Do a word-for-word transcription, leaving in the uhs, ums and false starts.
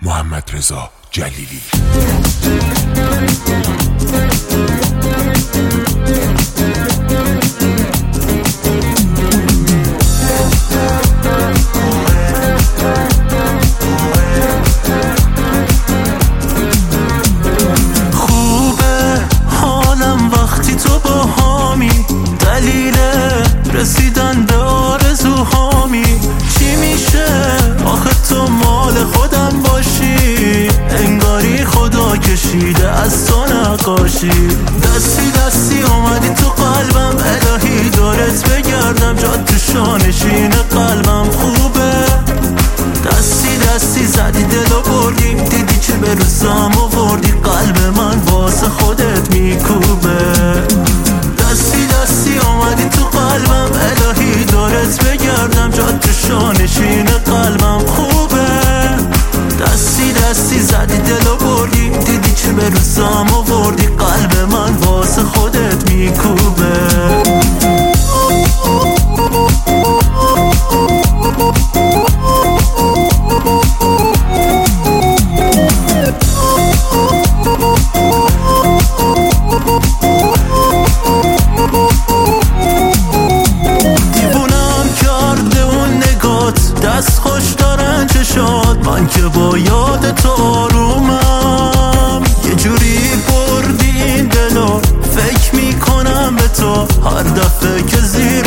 محمدرضا جلیلی. خوبه حالم وقتی تو با هامی، دلیل رسیدن به آرزوهامی. چی میشه آخه تو مال خودم باشی، انگاری خدا کشیده از تو نقاشی. دستی دستی اومدی تو قلبم، الهی دارت بگردم جا تو شانشین قلبم. خوبه دستی دستی زدی دلو بردی، دیدی چه به روزام آوردی، قلب من واسه خودت میکوبه. دستی دستی اومدی تو قلبم، الهی دارت بگردم جا تو شانشین قلبم. خوبه دستی دستی زدی دلو بردی، دیدی چه به روزام آوردی، قلب من واسه خودت میکوبه. دیوونم کرده اون نگات، دست خوش دارن چشات، من که با یاد تو آرومم. یه جوری بردی این دلو، فکر میکنم به تو هر دفعه که زیر